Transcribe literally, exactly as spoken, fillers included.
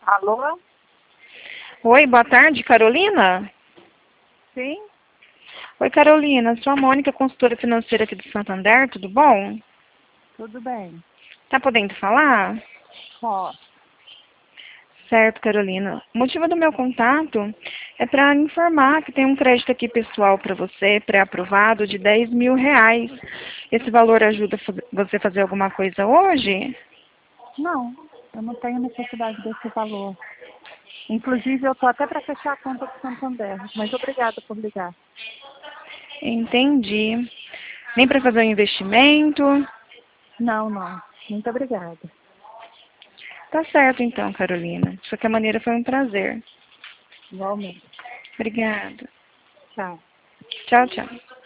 Alô? Oi, boa tarde, Carolina? Sim? Oi, Carolina, sou a Mônica, consultora financeira aqui do Santander, tudo bom? Tudo bem. Tá podendo falar? Ó, Certo, Carolina. O motivo do meu contato é para informar que tem um crédito aqui pessoal para você, pré-aprovado, de dez mil reais. Esse valor ajuda fa- você a fazer alguma coisa hoje? não, eu não tenho necessidade desse valor. Inclusive, eu estou até para fechar a conta do Santander, mas obrigada por ligar. Entendi. Nem para fazer um investimento? Não, não. Muito obrigada. Tá certo então, Carolina. De qualquer maneira, foi um prazer. Igualmente. Obrigada. Tchau. Tchau, tchau.